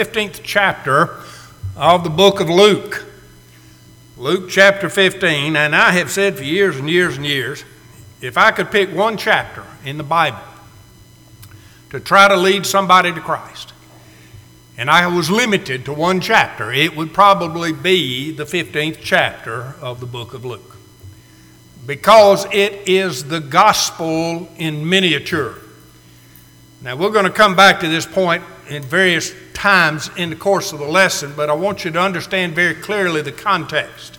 15th chapter of the book of Luke. Luke chapter 15, and I have said for years and years and years, if I could pick one chapter in the Bible to try to lead somebody to Christ, and I was limited to one chapter, it would probably be the 15th chapter of the book of Luke, because it is the gospel in miniature. Now, we're going to come back to this point in various times in the course of the lesson, but I want you to understand very clearly the context.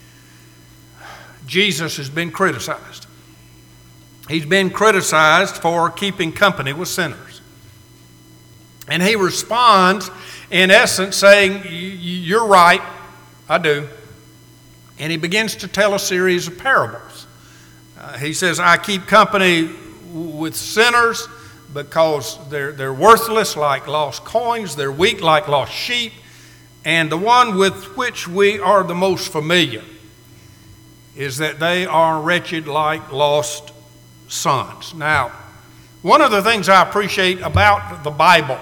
Jesus has been criticized. He's been criticized for keeping company with sinners. And he responds, in essence, saying, "You're right, I do." And he begins to tell a series of parables. He says, "I keep company with sinners because they're worthless like lost coins, they're weak like lost sheep, and the one with which we are the most familiar is that they are wretched like lost sons." Now, one of the things I appreciate about the Bible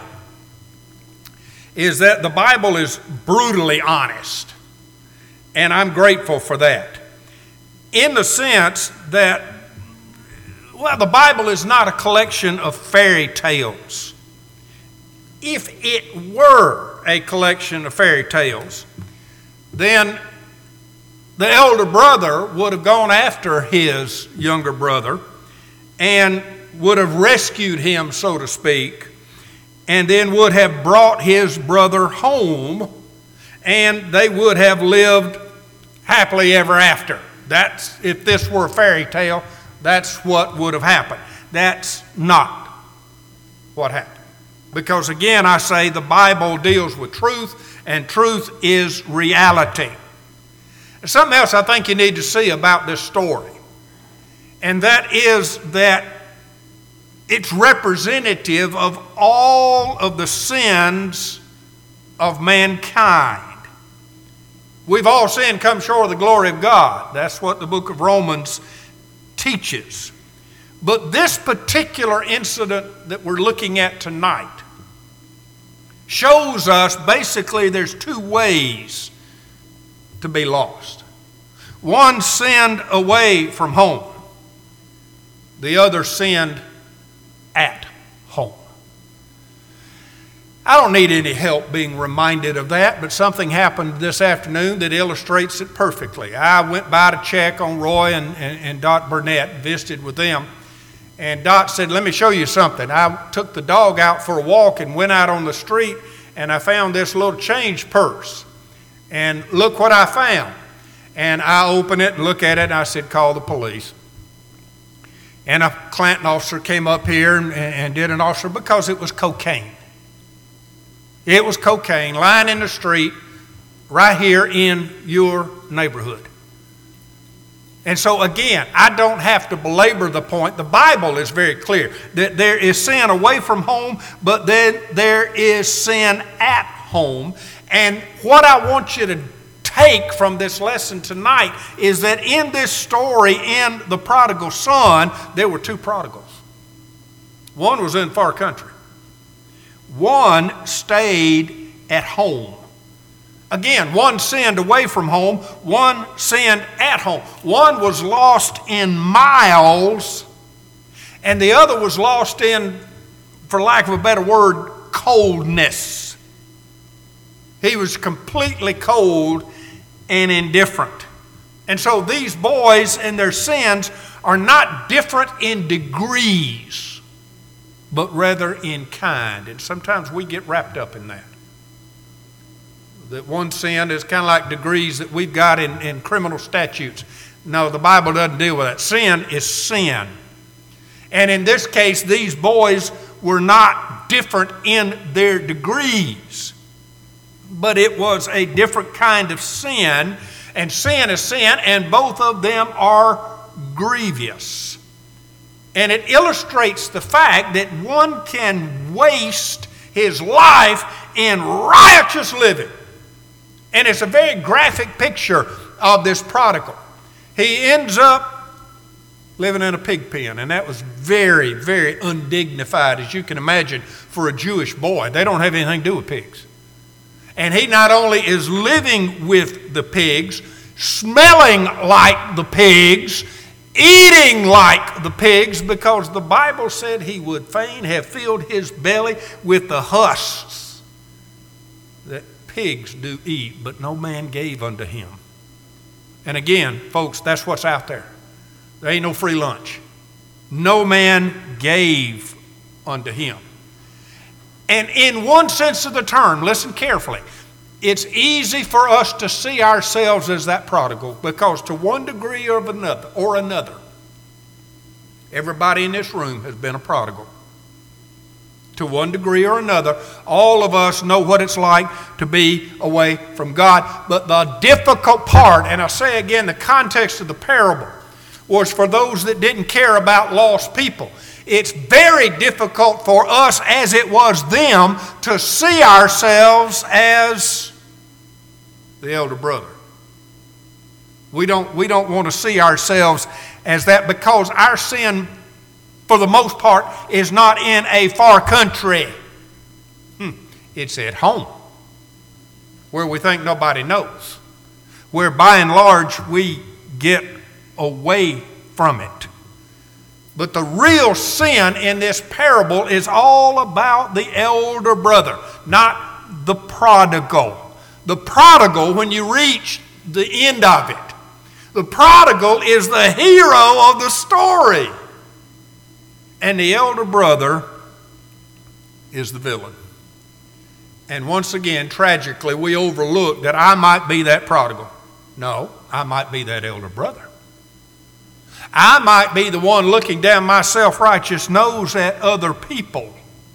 is that the Bible is brutally honest, and I'm grateful for that, in the sense that the Bible is not a collection of fairy tales. If it were a collection of fairy tales, then the elder brother would have gone after his younger brother and would have rescued him, so to speak, and then would have brought his brother home, and they would have lived happily ever after. That's, if this were a fairy tale, that's what would have happened. That's not what happened. Because again, I say the Bible deals with truth, and truth is reality. There's something else I think you need to see about this story, and that is that it's representative of all of the sins of mankind. We've all sinned, come short of the glory of God. That's what the book of Romans teaches. But this particular incident that we're looking at tonight shows us basically there's two ways to be lost. One sinned away from home. The other sinned at home. I don't need any help being reminded of that, but something happened this afternoon that illustrates it perfectly. I went by to check on Roy and Dot Burnett, visited with them, and Dot said, "Let me show you something." I took the dog out for a walk and went out on the street, and I found this little change purse. And look what I found. And I opened it and looked at it, and I said, "Call the police." And a Clanton officer came up here and did an officer because it was cocaine. It was cocaine lying in the street right here in your neighborhood. And so again, I don't have to belabor the point. The Bible is very clear that there is sin away from home, but then there is sin at home. And what I want you to take from this lesson tonight is that in this story, in the prodigal son, there were two prodigals. One was in far country. One stayed at home. Again, one sinned away from home, one sinned at home. One was lost in miles, and the other was lost in, for lack of a better word, coldness. He was completely cold and indifferent. And so these boys and their sins are not different in degrees, but rather in kind. And sometimes we get wrapped up in that. That one sin is kind of like degrees that we've got in criminal statutes. No, the Bible doesn't deal with that. Sin is sin. And in this case, these boys were not different in their degrees, but it was a different kind of sin. And sin is sin, and both of them are grievous. And it illustrates the fact that one can waste his life in riotous living. And it's a very graphic picture of this prodigal. He ends up living in a pig pen, and that was very, very undignified, as you can imagine, for a Jewish boy. They don't have anything to do with pigs. And he not only is living with the pigs, smelling like the pigs, eating like the pigs, because the Bible said he would fain have filled his belly with the husks that pigs do eat, but no man gave unto him. And again, folks, that's what's out there. There ain't no free lunch. No man gave unto him. And in one sense of the term, listen carefully, it's easy for us to see ourselves as that prodigal, because to one degree or another, everybody in this room has been a prodigal. To one degree or another, all of us know what it's like to be away from God. But the difficult part, and I say again, the context of the parable was for those that didn't care about lost people. It's very difficult for us, as it was them, to see ourselves as the elder brother. We don't want to see ourselves as that, because our sin, for the most part, is not in a far country. It's at home, where we think nobody knows, where by and large we get away from it. But the real sin in this parable is all about the elder brother, not the prodigal. The prodigal, when you reach the end of it, the prodigal is the hero of the story. And the elder brother is the villain. And once again, tragically, we overlook that I might be that prodigal. No, I might be that elder brother. I might be the one looking down my self-righteous nose at other people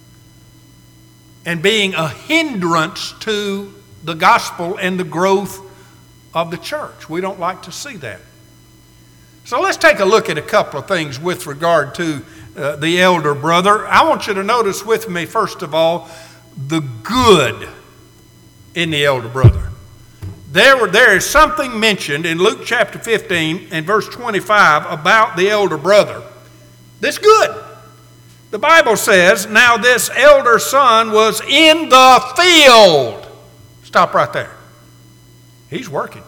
and being a hindrance to the gospel and the growth of the church. We don't like to see that. So let's take a look at a couple of things with regard to the elder brother. I want you to notice with me, first of all, the good in the elder brother. There is something mentioned in Luke chapter 15 and verse 25 about the elder brother that's good. The Bible says, now this elder son was in the field. Stop right there. He's working.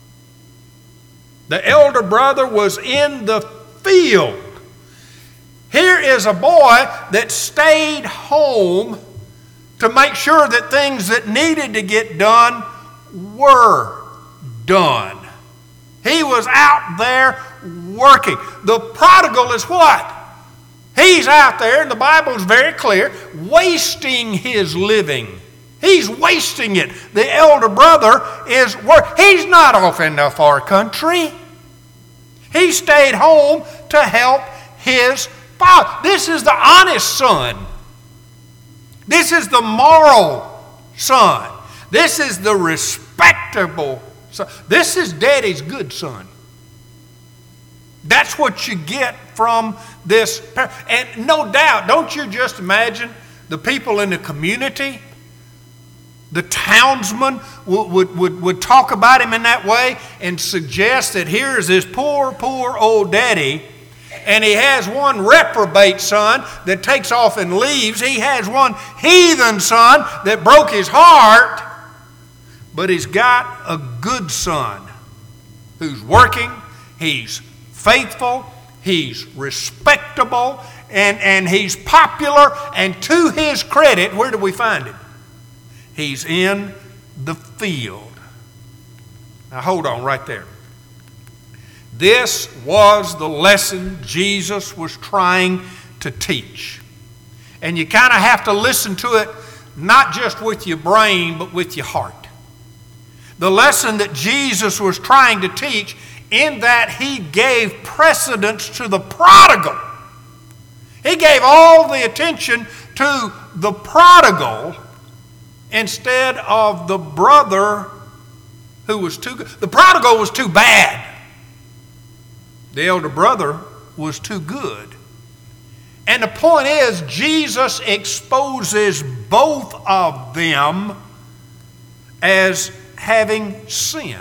The elder brother was in the field. Here is a boy that stayed home to make sure that things that needed to get done were done. He was out there working. The prodigal is what? He's out there, and the Bible is very clear, wasting his living. He's wasting it. The elder brother is he's not off in the far country. He stayed home to help his father. This is the honest son. This is the moral son. This is the respectable son. This is daddy's good son. That's what you get from this. And no doubt, don't you just imagine the people in the community, the townsmen would talk about him in that way and suggest that here's this poor old daddy, and he has one reprobate son that takes off and leaves. He has one heathen son that broke his heart, but he's got a good son who's working, he's faithful, he's respectable, and he's popular, and to his credit, where do we find him? He's in the field. Now hold on right there. This was the lesson Jesus was trying to teach. And you kind of have to listen to it not just with your brain, but with your heart. The lesson that Jesus was trying to teach, in that he gave precedence to the prodigal. He gave all the attention to the prodigal instead of the brother who was too good. The prodigal was too bad. The elder brother was too good. And the point is, Jesus exposes both of them as having sinned.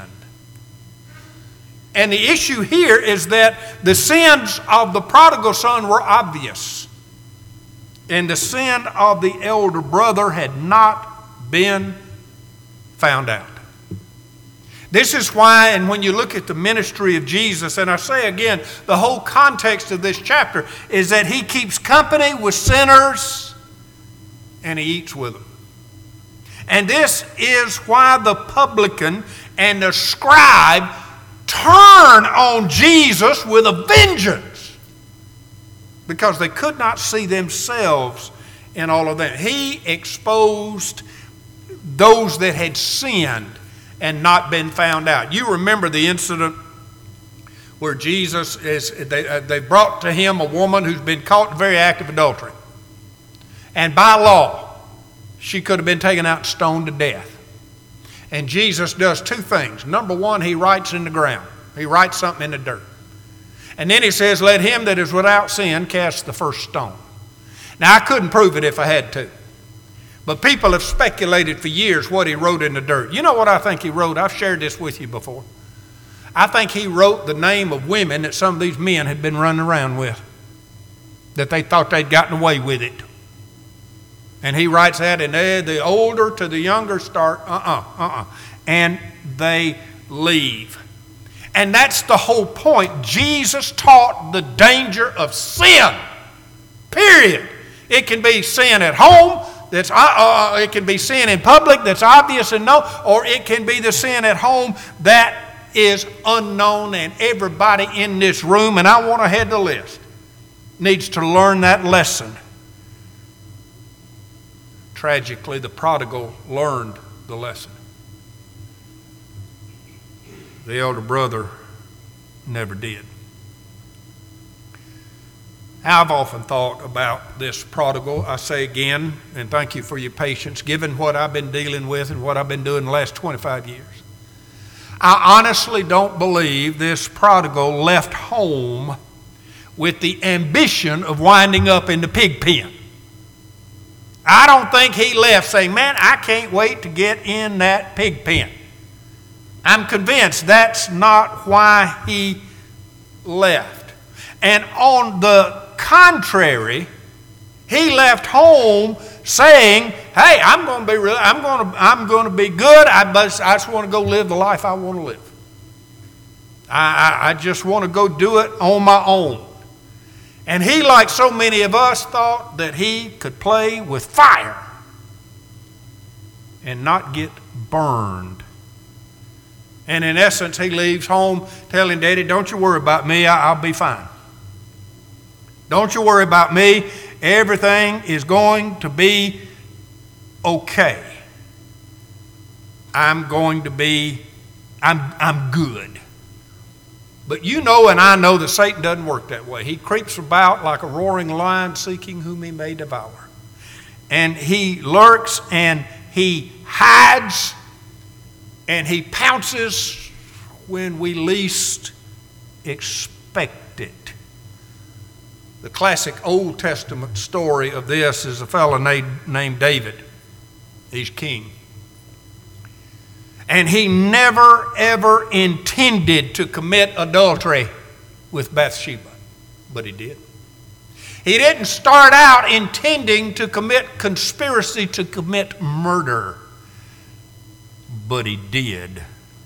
And the issue here is that the sins of the prodigal son were obvious, and the sin of the elder brother had not been found out. This is why, and when you look at the ministry of Jesus, and I say again, the whole context of this chapter is that he keeps company with sinners and he eats with them. And this is why the publican and the scribe turn on Jesus with a vengeance, because they could not see themselves in all of that. He exposed those that had sinned and not been found out. You remember the incident where Jesus they brought to him a woman who's been caught in very act of adultery. And by law, she could have been taken out and stoned to death. And Jesus does two things. Number one, he writes in the ground. He writes something in the dirt. And then he says, let him that is without sin cast the first stone. Now, I couldn't prove it if I had to. But people have speculated for years what he wrote in the dirt. You know what I think he wrote? I've shared this with you before. I think he wrote the name of women that some of these men had been running around with, that they thought they'd gotten away with it. And he writes that, and the older to the younger start, and they leave. And that's the whole point. Jesus taught the danger of sin, period. It can be sin at home, it can be sin in public that's obvious and known, or it can be the sin at home that is unknown, and everybody in this room, and I want to head the list, needs to learn that lesson. Tragically, the prodigal learned the lesson. The elder brother never did. I've often thought about this prodigal. I say again, and thank you for your patience, given what I've been dealing with and what I've been doing the last 25 years. I honestly don't believe this prodigal left home with the ambition of winding up in the pig pen. I don't think he left saying, man, I can't wait to get in that pig pen. I'm convinced that's not why he left. And on the contrary, he left home saying, hey, I'm going to be good. I just want to go live the life I want to live. I just want to go do it on my own. And he, like so many of us, thought that he could play with fire and not get burned. And in essence, he leaves home telling Daddy, don't you worry about me, I'll be fine. Don't you worry about me, everything is going to be okay. I'm good. But you know and I know that Satan doesn't work that way. He creeps about like a roaring lion seeking whom he may devour. And he lurks and he hides and he pounces when we least expect it. The classic Old Testament story of this is a fellow named David. He's king. And he never, ever intended to commit adultery with Bathsheba, but he did. He didn't start out intending to commit conspiracy to commit murder, but he did.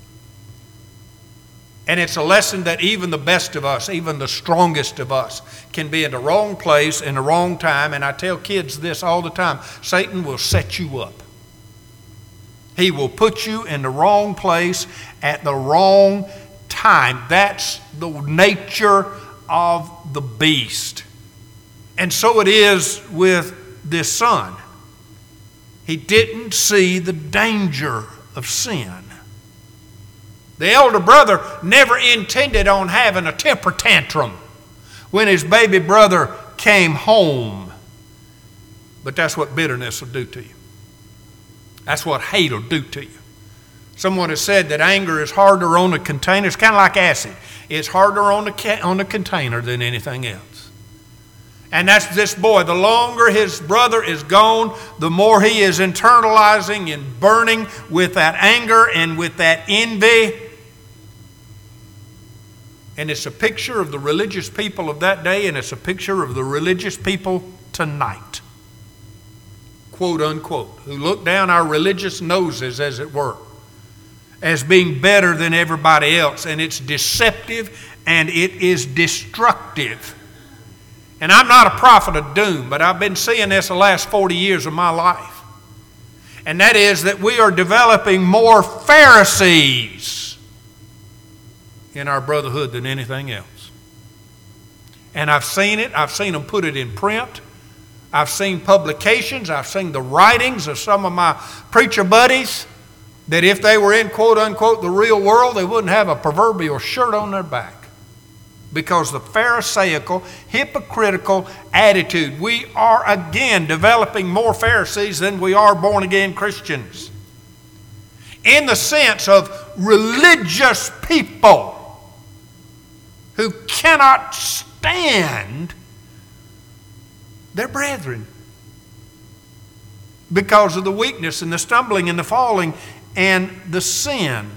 And it's a lesson that even the best of us, even the strongest of us, can be in the wrong place in the wrong time. And I tell kids this all the time, Satan will set you up. He will put you in the wrong place at the wrong time. That's the nature of the beast. And so it is with this son. He didn't see the danger of sin. The elder brother never intended on having a temper tantrum when his baby brother came home. But that's what bitterness will do to you. That's what hate will do to you. Someone has said that anger is harder on the container. It's kind of like acid. It's harder on the container than anything else. And that's this boy. The longer his brother is gone, the more he is internalizing and burning with that anger and with that envy. And it's a picture of the religious people of that day, and it's a picture of the religious people tonight. quote unquote, who look down our religious noses, as it were, as being better than everybody else. And it's deceptive and it is destructive. And I'm not a prophet of doom, but I've been seeing this the last 40 years of my life. And that is that we are developing more Pharisees in our brotherhood than anything else. And I've seen it. I've seen them put it in print. I've seen publications. I've seen the writings of some of my preacher buddies that if they were in, quote unquote, the real world, they wouldn't have a proverbial shirt on their back. Because the Pharisaical, hypocritical attitude. We are again developing more Pharisees than we are born-again Christians. In the sense of religious people who cannot stand their brethren because of the weakness and the stumbling and the falling and the sin.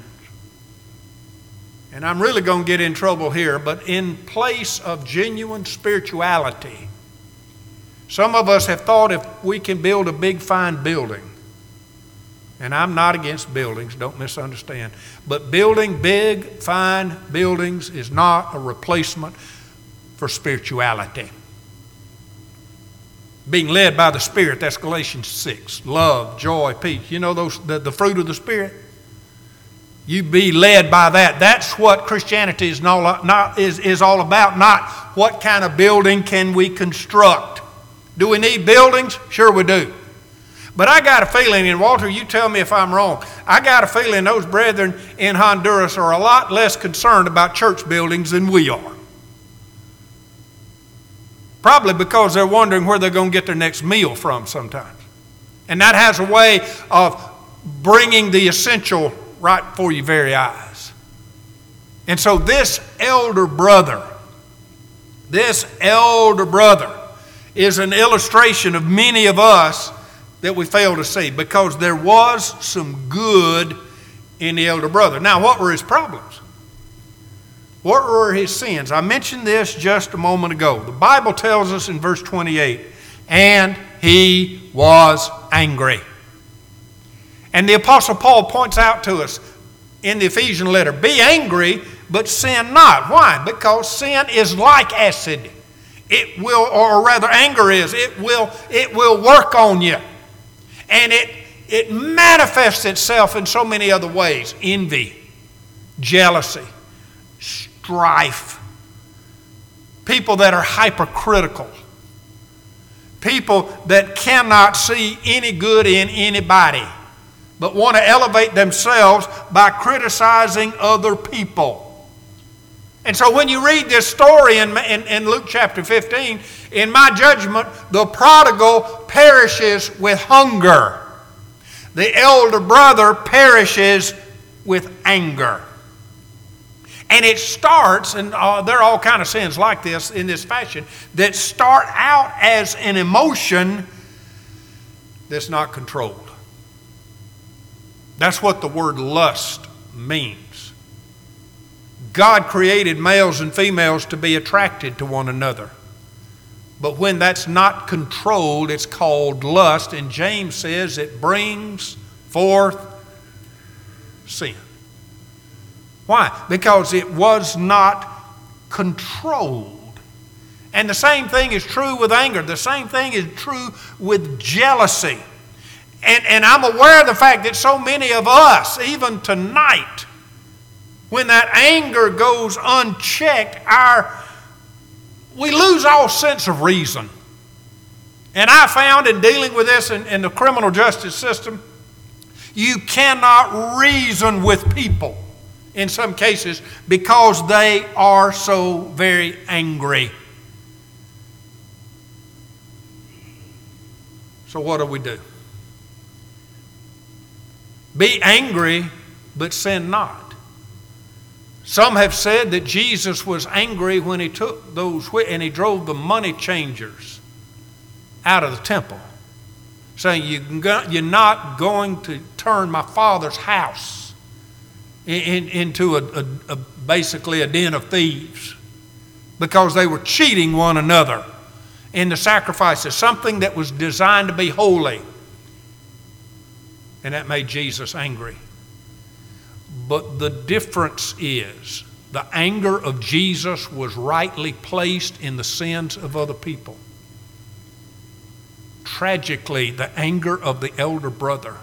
And I'm really going to get in trouble here, but in place of genuine spirituality, some of us have thought if we can build a big fine building, and I'm not against buildings, don't misunderstand, but building big fine buildings is not a replacement for spirituality. Being led by the Spirit, that's Galatians 6. Love, joy, peace. You know those the fruit of the Spirit? You be led by that. That's what Christianity is all about, not what kind of building can we construct. Do we need buildings? Sure we do. But I got a feeling, and Walter, you tell me if I'm wrong, I got a feeling those brethren in Honduras are a lot less concerned about church buildings than we are. Probably because they're wondering where they're going to get their next meal from sometimes. And that has a way of bringing the essential right before your very eyes. And so this elder brother is an illustration of many of us that we fail to see, because there was some good in the elder brother. Now, what were his problems? What were his sins? I mentioned this just a moment ago. The Bible tells us in verse 28, and he was angry. And the Apostle Paul points out to us in the Ephesian letter, be angry, but sin not. Why? Because sin is like acid. It will, or rather anger is, it will work on you. And it manifests itself in so many other ways. Envy, jealousy, strife, people that are hypercritical, people that cannot see any good in anybody, but want to elevate themselves by criticizing other people. And so when you read this story in Luke chapter 15, in my judgment, the prodigal perishes with hunger. The elder brother perishes with anger. And it starts, and there are all kinds of sins like this in this fashion, that start out as an emotion that's not controlled. That's what the word lust means. God created males and females to be attracted to one another. But when that's not controlled, it's called lust. And James says it brings forth sin. Why? Because it was not controlled. And the same thing is true with anger. The same thing is true with jealousy. And I'm aware of the fact that so many of us, even tonight, when that anger goes unchecked, we lose all sense of reason. And I found in dealing with this in the criminal justice system, you cannot reason with people in some cases because they are so very angry. So what do? Be angry, but sin not. Some have said that Jesus was angry when he took those and he drove the money changers out of the temple, saying, you're not going to turn my Father's house into basically a den of thieves, because they were cheating one another in the sacrifices, something that was designed to be holy. And that made Jesus angry. But the difference is, the anger of Jesus was rightly placed in the sins of other people. Tragically, the anger of the elder brother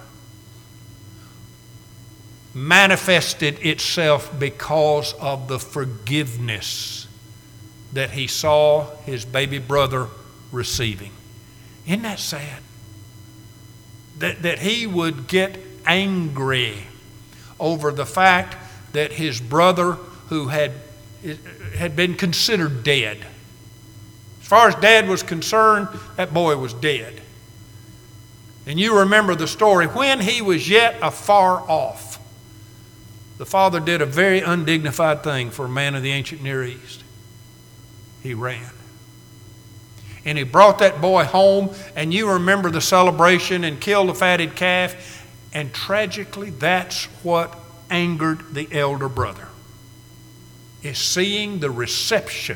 manifested itself because of the forgiveness that he saw his baby brother receiving. Isn't that sad? That he would get angry over the fact that his brother, who had been considered dead. As far as Dad was concerned, that boy was dead. And you remember the story. When he was yet afar off, the father did a very undignified thing for a man of the ancient Near East. He ran. And he brought that boy home, and you remember the celebration, and killed the fatted calf. And tragically, that's what angered the elder brother, is seeing the reception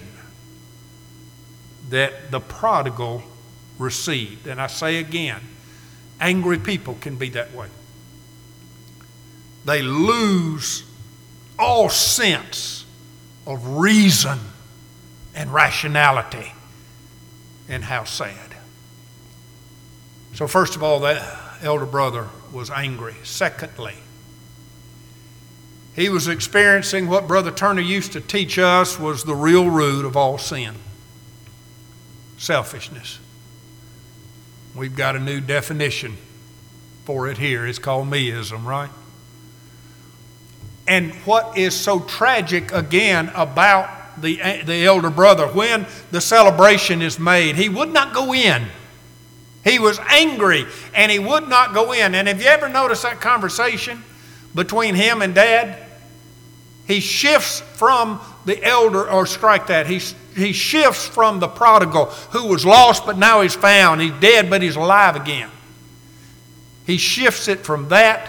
that the prodigal received. And I say again, angry people can be that way. They lose all sense of reason and rationality. And how sad. So first of all, that elder brother was angry. Secondly, he was experiencing what Brother Turner used to teach us was the real root of all sin. Selfishness. We've got a new definition for it here. It's called meism, right? And what is so tragic again about the elder brother, when the celebration is made, he would not go in. He was angry and he would not go in. And have you ever noticed that conversation between him and Dad? He shifts from the elder, or strike that, he shifts from the prodigal who was lost but now he's found. He's dead but he's alive again. He shifts it from that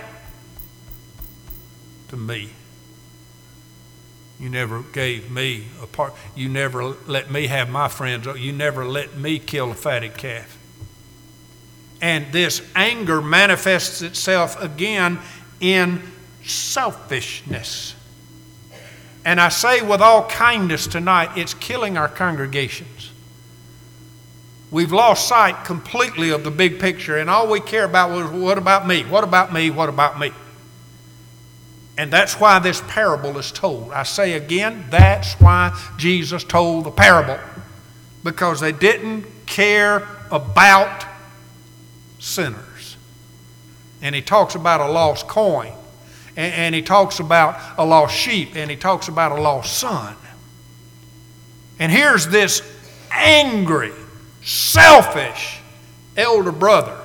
to me. You never gave me a part. You never let me have my friends. You never let me kill a fatted calf. And this anger manifests itself again in selfishness. And I say with all kindness tonight, it's killing our congregations. We've lost sight completely of the big picture, and all we care about was, what about me? What about me? What about me? And that's why this parable is told. I say again, that's why Jesus told the parable. Because they didn't care about sinners. And he talks about a lost coin. And he talks about a lost sheep. And he talks about a lost son. And here's this angry, selfish elder brother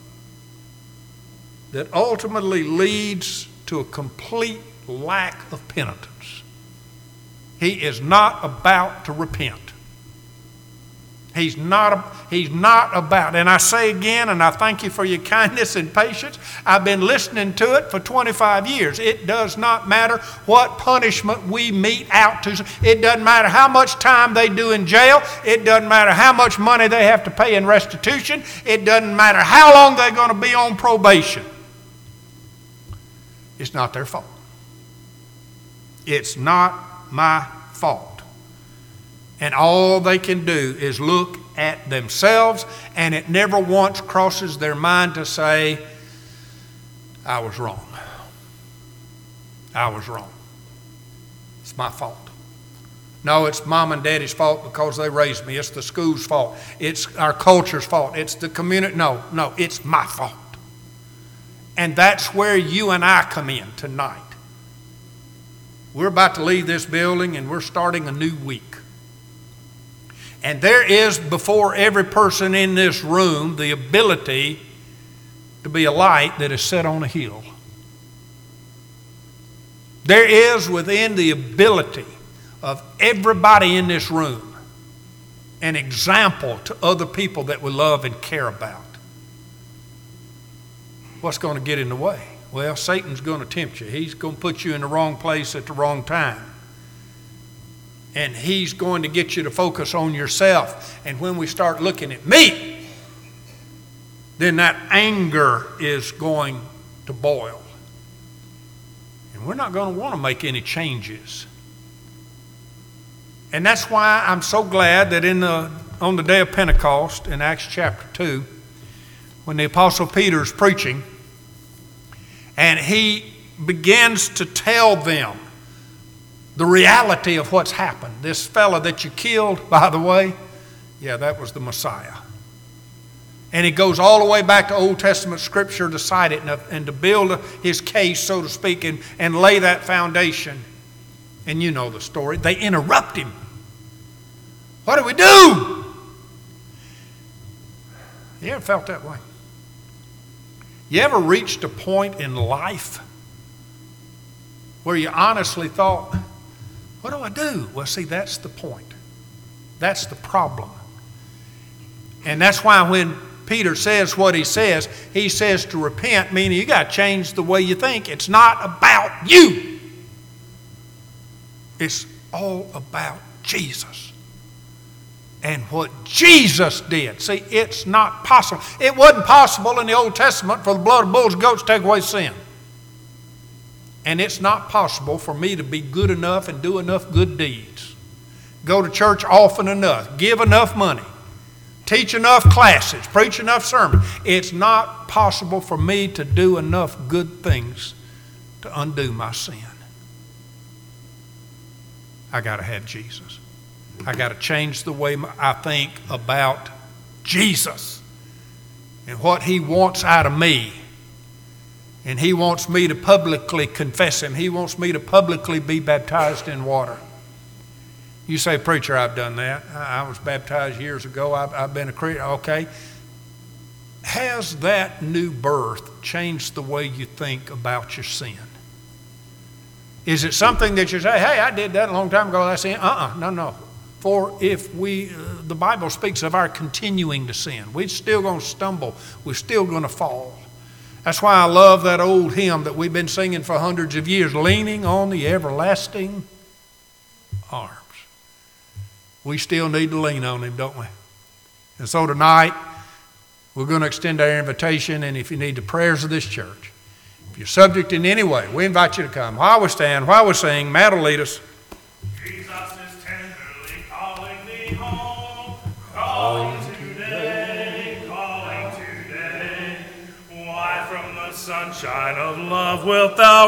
that ultimately leads to a complete lack of penitence. He is not about to repent. He's not about, and I say again, and I thank you for your kindness and patience, I've been listening to it for 25 years. It does not matter what punishment we mete out to. It doesn't matter how much time they do in jail. It doesn't matter how much money they have to pay in restitution. It doesn't matter how long they're going to be on probation. It's not their fault. It's not my fault. And all they can do is look at themselves, and it never once crosses their mind to say, I was wrong. I was wrong. It's my fault. No, it's mom and daddy's fault because they raised me. It's the school's fault. It's our culture's fault. It's the community. No, it's my fault. And that's where you and I come in tonight. We're about to leave this building and we're starting a new week. And there is before every person in this room the ability to be a light that is set on a hill. There is within the ability of everybody in this room an example to other people that we love and care about. What's going to get in the way? Well, Satan's going to tempt you. He's going to put you in the wrong place at the wrong time. And he's going to get you to focus on yourself. And when we start looking at me, then that anger is going to boil. And we're not going to want to make any changes. And that's why I'm so glad that on the day of Pentecost in Acts chapter 2, when the Apostle Peter is preaching, and he begins to tell them the reality of what's happened. This fella that you killed, by the way, yeah, that was the Messiah. And he goes all the way back to Old Testament Scripture to cite it and to build his case, so to speak, and lay that foundation. And you know the story. They interrupt him. What do we do? You ever felt that way? You ever reached a point in life where you honestly thought, what do I do? Well, see, that's the point. That's the problem. And that's why when Peter says what he says to repent, meaning you got to change the way you think. It's not about you. It's all about Jesus and what Jesus did. See, it's not possible. It wasn't possible in the Old Testament for the blood of bulls and goats to take away sin. And it's not possible for me to be good enough and do enough good deeds, go to church often enough, give enough money, teach enough classes, preach enough sermons. It's not possible for me to do enough good things to undo my sin. I got to have Jesus. I got to change the way I think about Jesus and what He wants out of me. And He wants me to publicly confess Him. He wants me to publicly be baptized in water. You say, preacher, I've done that. I was baptized years ago. I've been a Christian. Okay. Has that new birth changed the way you think about your sin? Is it something that you say, hey, I did that a long time ago, that's sin? No. For if the Bible speaks of our continuing to sin, we're still going to stumble. We're still going to fall. That's why I love that old hymn that we've been singing for hundreds of years, leaning on the everlasting arms. We still need to lean on Him, don't we? And so tonight, we're going to extend our invitation, and if you need the prayers of this church, if you're subject in any way, we invite you to come. While we stand, while we sing, Matt will lead us. Jesus is tenderly calling thee home, calling today. Why from the sunshine of love wilt thou